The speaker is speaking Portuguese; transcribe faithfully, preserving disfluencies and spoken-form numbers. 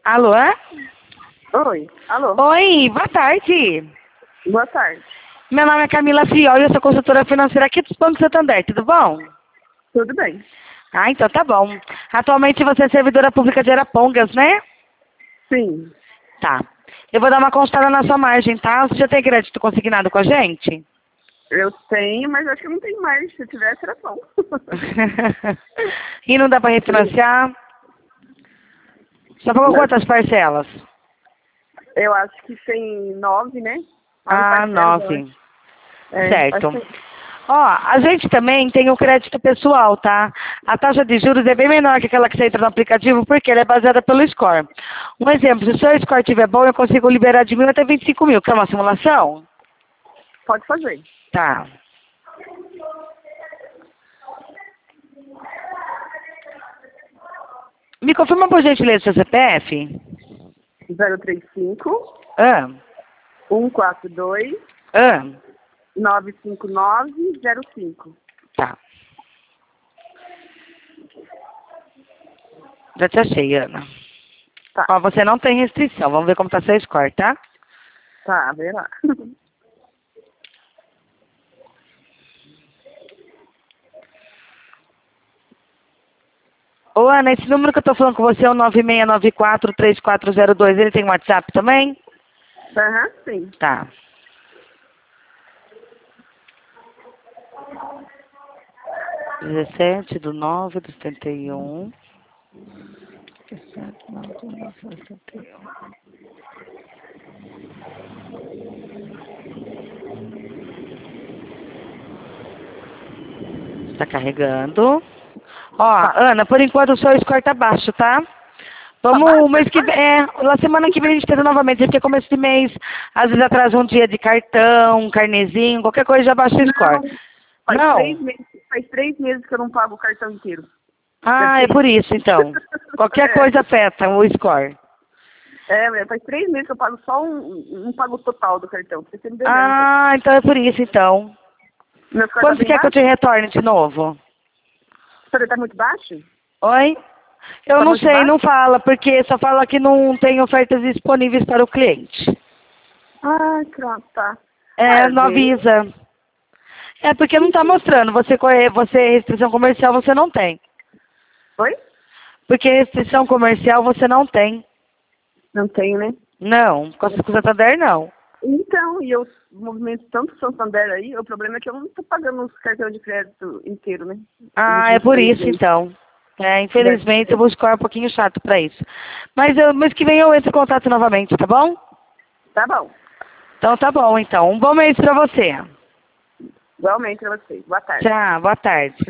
Alô? Oi, alô. Oi, boa tarde. Boa tarde. Meu nome é Camila Fiol e eu sou consultora financeira aqui do Banco Santander, tudo bom? Tudo bem? Ah, então tá bom. Atualmente você é servidora pública de Arapongas, né? Sim. Tá. Eu vou dar uma consultada na sua margem, tá? Você já tem crédito consignado com a gente? Eu tenho, mas acho que não tem mais. Se tivesse, era bom. E não dá pra refinanciar? Só pagou Não. quantas parcelas? Eu acho que tem nove, né? Nove Ah, parcelas, eu nove. acho. É, Certo. acho que... Ó, a gente também tem o crédito pessoal, tá? A taxa de juros é bem menor que aquela que você entra no aplicativo, porque ela é baseada pelo score. Um exemplo, se o seu score estiver bom, eu consigo liberar de mil até vinte e cinco mil. Quer uma simulação? Pode fazer. Tá. Me confirma por gentileza seu C P F? zero três cinco, Ah, um quatro dois, ah, nove cinco nove, zero cinco. tá. Já te achei, Ana. Tá, Ó, você não tem restrição. Vamos ver como tá seu score, tá? tá, verá. Ô, Ana, esse número que eu tô falando com você é o nove seis nove quatro, três quatro zero dois. Ele tem WhatsApp também? Aham, sim. Tá. dezessete do nove do setenta e um. dezessete do nove do nove do setenta e um. Tá carregando. Ó, Tá. Ana, por enquanto o seu score tá baixo, tá? Tá Vamos, o baixo? mês que vem, é, na semana que vem a gente tenta novamente, porque começo de mês, às vezes atrasa um dia de cartão, carnezinho, qualquer coisa já baixa o score. Não. Faz Não? três meses, faz três meses que eu não pago o cartão inteiro. Deve Ah, é ser por isso. isso então. Qualquer É. coisa afeta o score. É, mas faz três meses que eu pago só um, um pago total do cartão. Você tem me devendo. Ah, então é por isso então. Meu score tá Quando você bem quer que eu te baixo? retorne de novo? O senhor tá muito baixo? Oi? Eu Tá não muito sei, baixo? não fala, porque só fala que não tem ofertas disponíveis para o cliente. Ah, pronto, tá. É, É, não vê. avisa. É porque não está mostrando. Você, co- você, restrição comercial você não tem. Oi? Porque restrição comercial você não tem. Não tenho, né? Não, com a com o Santander não. Então, e eu movimento tanto Santander aí, o problema é que eu não tô pagando os cartões de crédito inteiro, né? Ah, é Os por três isso meses. então. É, Deve infelizmente eu ser. vou escolher um pouquinho chato para isso. Mas eu, mês que vem eu entro em contato novamente, tá bom? Tá bom. Então tá bom, então. Um bom mês para você. Igualmente pra vocês. Boa tarde. Tchau, boa tarde.